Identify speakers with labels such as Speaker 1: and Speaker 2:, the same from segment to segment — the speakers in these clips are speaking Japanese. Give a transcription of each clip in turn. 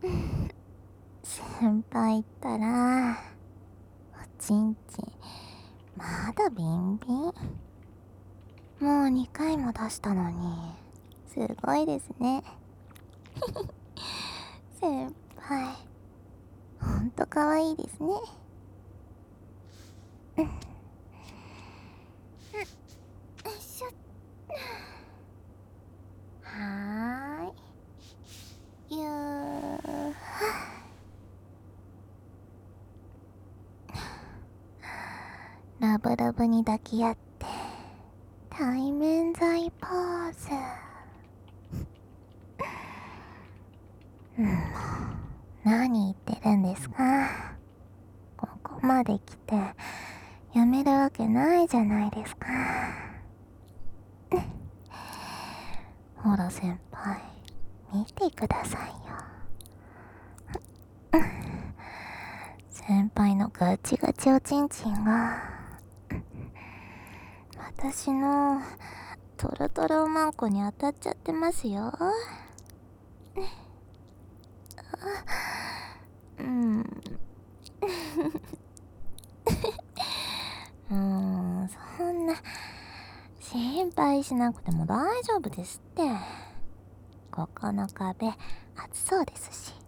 Speaker 1: 先輩ったら、おちんちん、まだビンビン。もう2回も出したのに、すごいですね。先輩、ほんとかわいいですね。よいしょ。はーい。ぎゅー。ラブラブに抱き合って、対面剤ポーズ。何言ってるんですか。ここまで来て、やめるわけないじゃないですか。ほら先輩、見てくださいよ。先輩のガチガチおちんちんが、私のトロトロマンコに当たっちゃってますよ。うん。そんな、心配しなくても大丈夫ですって。ここの壁、厚そうですし。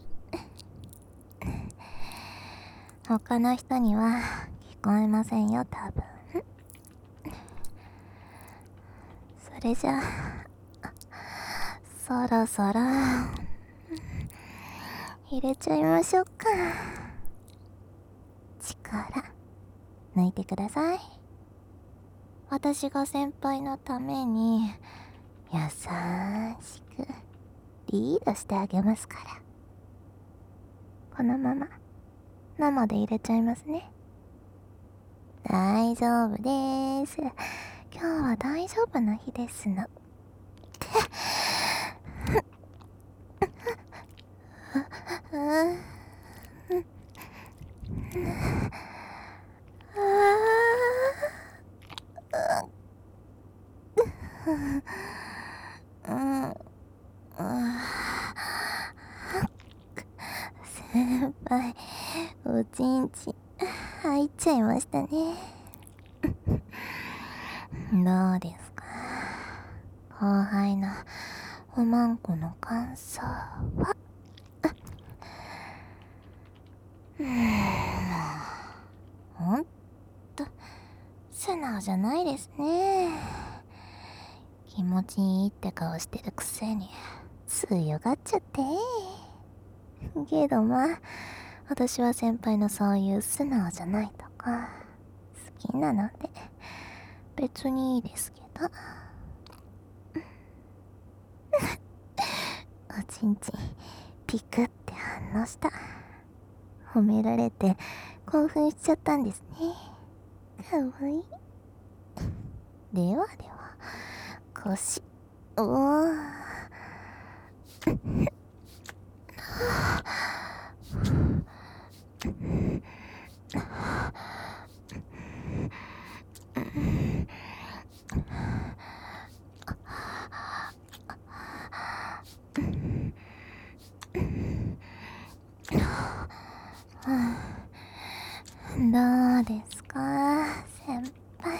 Speaker 1: 他の人には聞こえませんよ、多分。それじゃあ、そろそろ、入れちゃいましょうか。力、抜いてください。私が先輩のために、優しく、リードしてあげますから。このまま、生で入れちゃいますね。大丈夫でーす。今日は大丈夫な日ですの。先輩、おちんちん入っちゃいましたね。どうですか、後輩のおまんこの感想は。ほんと素直じゃないですね。気持ちいいって顔してるくせに強がっちゃって。けどまあ、私は先輩のそういう素直じゃないとか好きなので別にいいですけど。おちんちんピクって反応した。褒められて興奮しちゃったんですね。かわいい。ではでは、腰、おー。どうですか、先輩。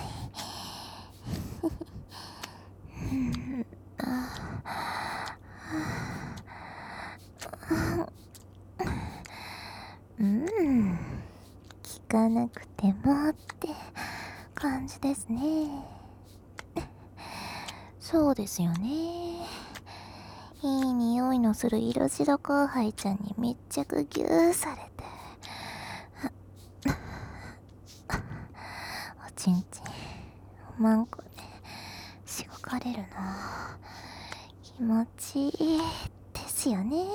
Speaker 1: 聞かなくてもって感じですね。そうですよね。いい匂いのする色白後輩ちゃんに密着ぎゅーされて、おちんちんおまんこでしごかれるの気持ちいいですよね。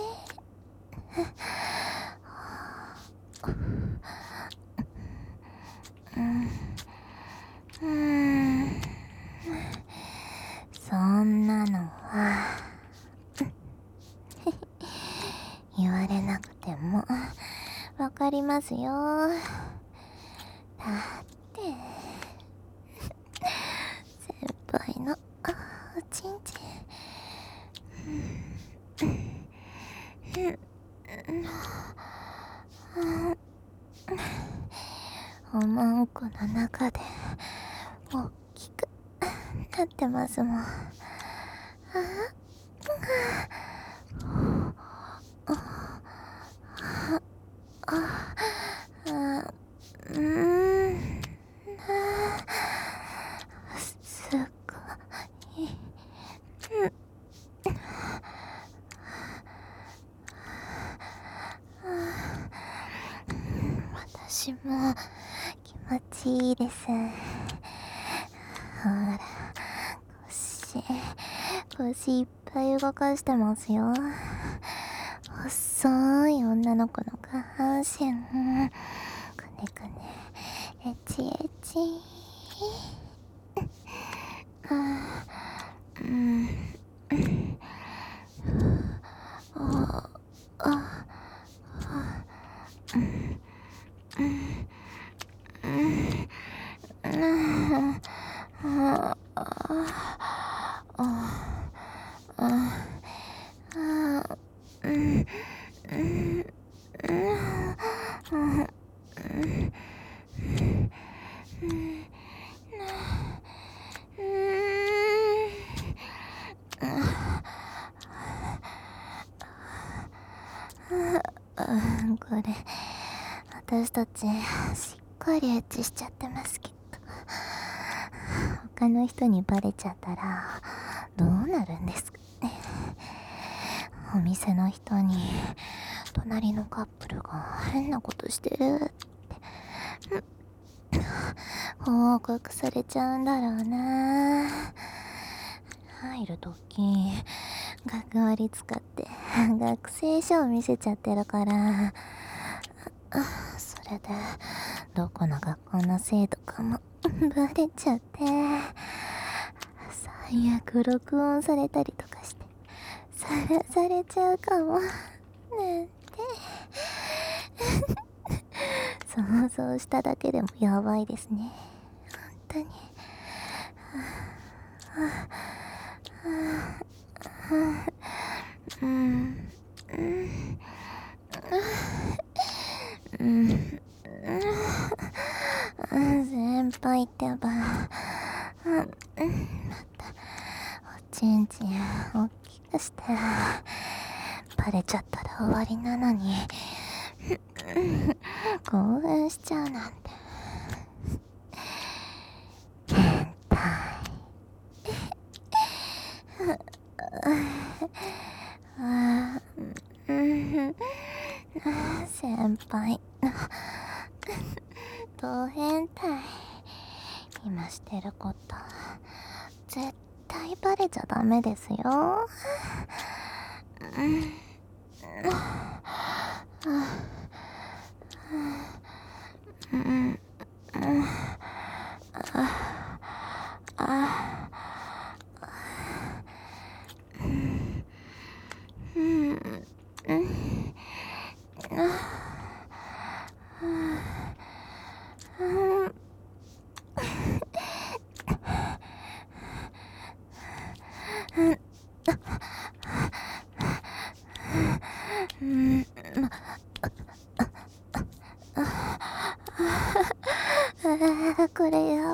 Speaker 1: そんなのは言われなくてもわかりますよ。だって先輩のおちんちんマンコの中で大きくなってますもん。すごい。私も気持ちいいです。ほら、腰いっぱい動かしてますよ。細い女の子の下半身、くねくね、エチエチ。これ私たちしっかりエッチしちゃってますけど、他の人にバレちゃったらどうなるんですかね。お店の人に隣のカップルが変なことしてるって報告されちゃうんだろうな。入るとき学割使って学生証を見せちゃってるから、それでどこの学校の生徒かもバレちゃって、最悪録音されたりとかしてさらされちゃうかもなんて想像しただけでもやばいですね、本当に。先輩ってば、またおちんちん大きくしてバレちゃったら終わりなのに興奮しちゃうなんて変態。先輩ド変態。今してること絶対バレちゃダメですよ。これやば。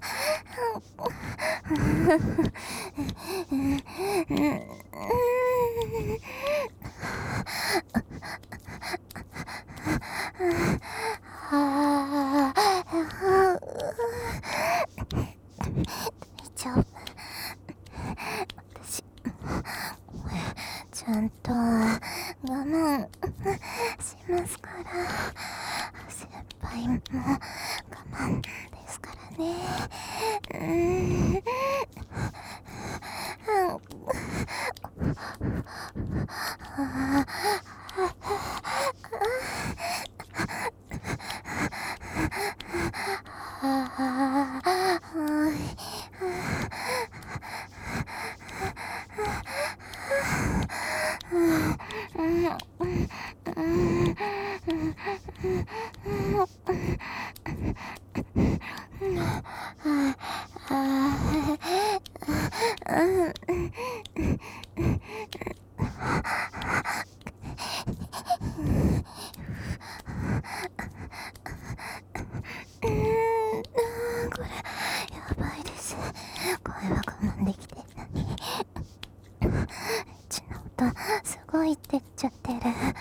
Speaker 1: 大丈夫。私ちゃんと我慢しますから。先輩も我慢ですからね。 とすごい照っちゃってる。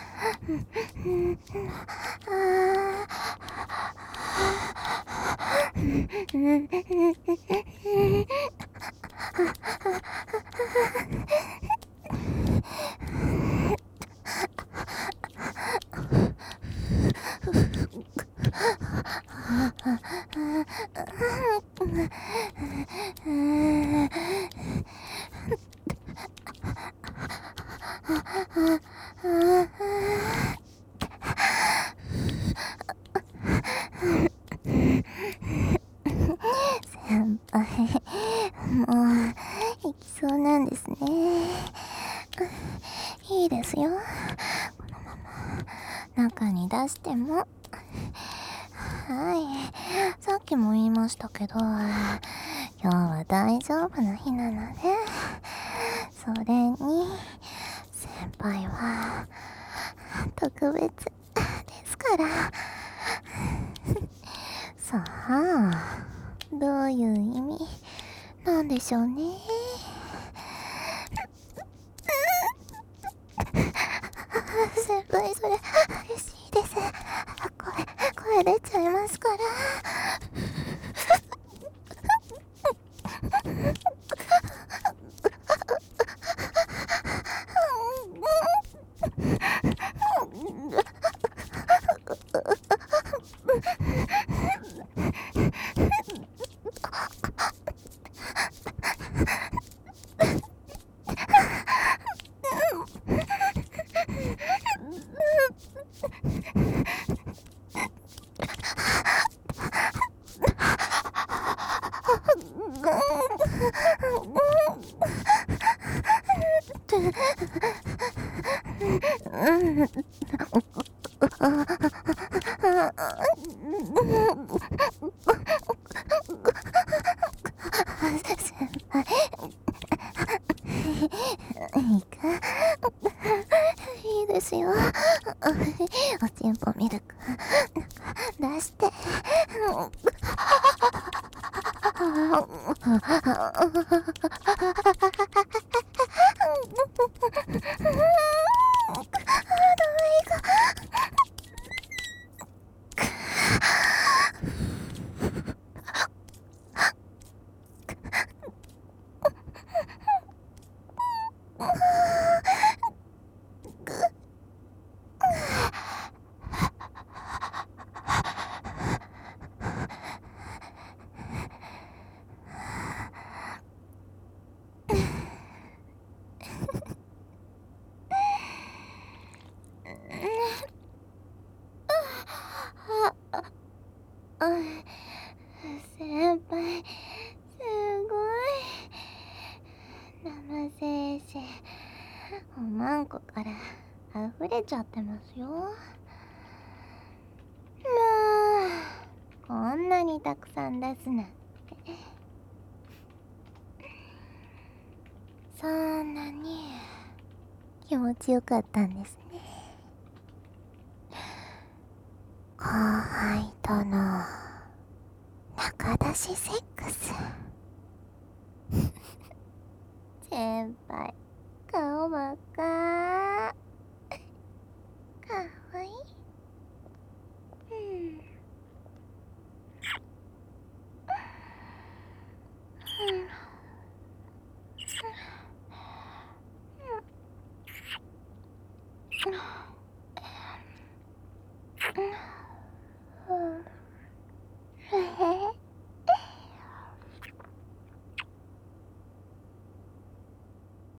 Speaker 1: 先輩、もう行きそうなんですね。いいですよ、このまま中に出しても。はい、さっきも言いましたけど、今日は大丈夫な日なので、それに先輩は特別ですから。さあ、どういう意味なんでしょうね。先輩、それ嬉しいです。声出ちゃいますから。先輩、いいですよ。おちんぽミルク出して。先輩、すごい。生精子、おまんこから溢れちゃってますよ。もう、こんなにたくさん出すなんて。そんなに気持ちよかったんですね。後輩との仲出しセックス。先輩、顔真っ赤。かわいい。